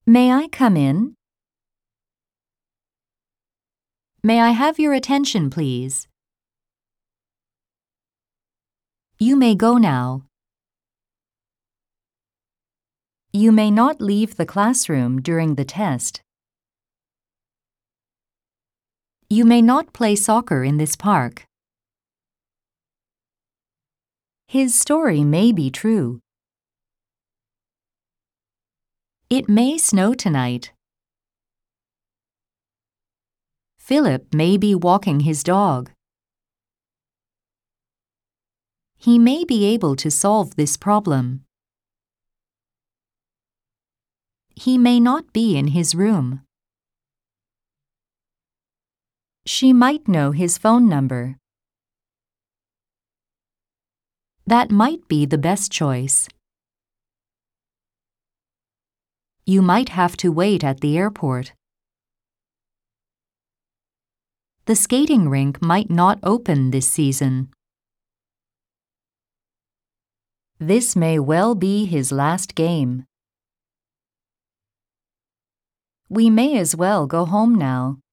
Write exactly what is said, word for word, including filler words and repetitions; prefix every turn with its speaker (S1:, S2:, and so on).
S1: May I come in? May I have your attention, please? You may go now. You may not leave the classroom during the test. You may not play soccer in this park. His story may be true. It may snow tonight. Philip may be walking his dog. He may be able to solve this problem. He may not be in his room. She might know his phone number. That might be the best choice. You might have to wait at the airport. The skating rink might not open this season. This may well be his last game. We may as well go home now.